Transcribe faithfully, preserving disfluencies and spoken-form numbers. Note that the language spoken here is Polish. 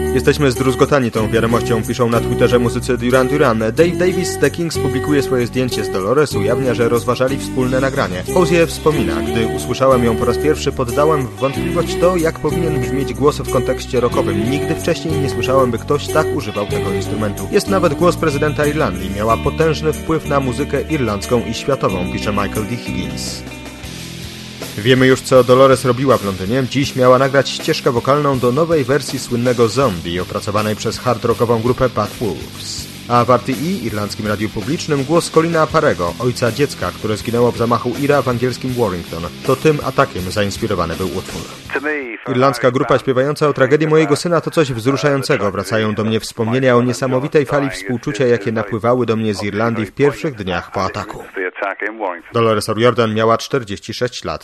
Jesteśmy zdruzgotani tą wiadomością, piszą na Twitterze muzycy Duran Duran. Dave Davis The Kings publikuje swoje zdjęcie z Dolores, ujawnia, że rozważali wspólne nagranie. Hozier wspomina, gdy usłyszałem ją po raz pierwszy, poddałem w wątpliwość to, jak powinien brzmieć głos w kontekście rockowym. Nigdy wcześniej nie słyszałem, by ktoś tak używał tego instrumentu. Jest nawet głos prezydenta Irlandii. Miała potężny wpływ na muzykę irlandzką i światową, pisze Michael D. Higgins. Wiemy już, co Dolores robiła w Londynie. Dziś miała nagrać ścieżkę wokalną do nowej wersji słynnego Zombie, opracowanej przez hard rockową grupę Bad Wolves. A w R T E, irlandzkim radiu publicznym, głos Colina Parego, ojca dziecka, które zginęło w zamachu Ira w angielskim Warrington. To tym atakiem zainspirowany był utwór. Irlandzka grupa śpiewająca o tragedii mojego syna to coś wzruszającego. Wracają do mnie wspomnienia o niesamowitej fali współczucia, jakie napływały do mnie z Irlandii w pierwszych dniach po ataku. Dolores O'Riordan miała czterdzieści sześć lat.